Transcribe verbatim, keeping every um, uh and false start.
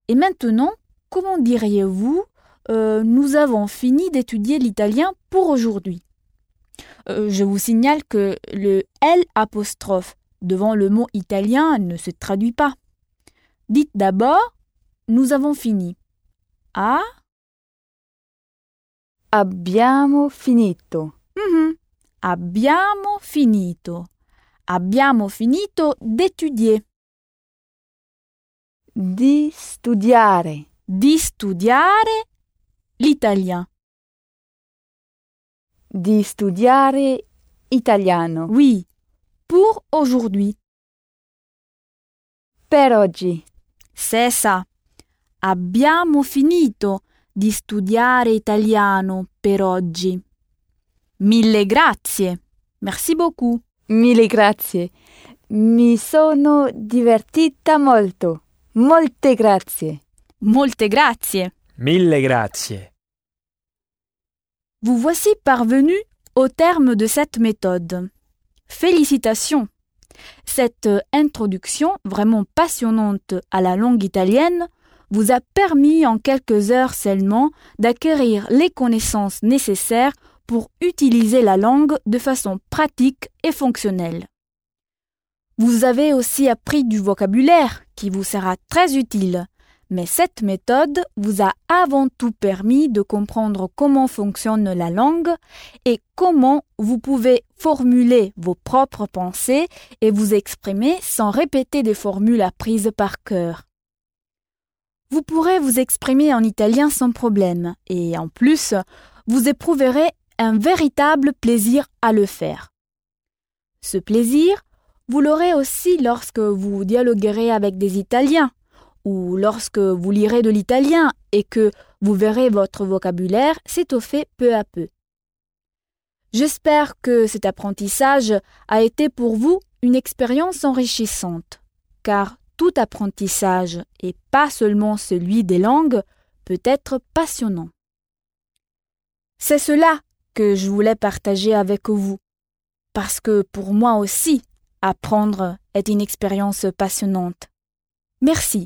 Et maintenant, comment diriez-vous euh, nous avons fini d'étudier l'italien pour aujourd'hui. Euh, je vous signale que le L apostrophe devant le mot italien ne se traduit pas. Dites d'abord nous avons fini. Ah, Abbiamo finito. mhm. Abbiamo finito. Abbiamo finito d'étudier. Di studiare. Di studiare l'italien. Di studiare italiano. Oui, pour aujourd'hui. Per oggi. C'est ça. Abbiamo finito di studiare italiano per oggi. Mille grazie. Merci beaucoup. Mille grazie. Mi sono divertita molto. Molte grazie. Molte grazie. Mille grazie. Vous voici parvenu au terme de cette méthode. Félicitations! Cette introduction vraiment passionnante à la langue italienne vous a permis en quelques heures seulement d'acquérir les connaissances nécessaires pour utiliser la langue de façon pratique et fonctionnelle. Vous avez aussi appris du vocabulaire qui vous sera très utile, mais cette méthode vous a avant tout permis de comprendre comment fonctionne la langue et comment vous pouvez formuler vos propres pensées et vous exprimer sans répéter des formules apprises par cœur. Vous pourrez vous exprimer en italien sans problème et en plus, vous éprouverez un véritable plaisir à le faire. Ce plaisir, vous l'aurez aussi lorsque vous dialoguerez avec des Italiens ou lorsque vous lirez de l'italien et que vous verrez votre vocabulaire s'étoffer peu à peu. J'espère que cet apprentissage a été pour vous une expérience enrichissante, car tout apprentissage, et pas seulement celui des langues, peut être passionnant. C'est cela que je voulais partager avec vous, parce que pour moi aussi, apprendre est une expérience passionnante. Merci.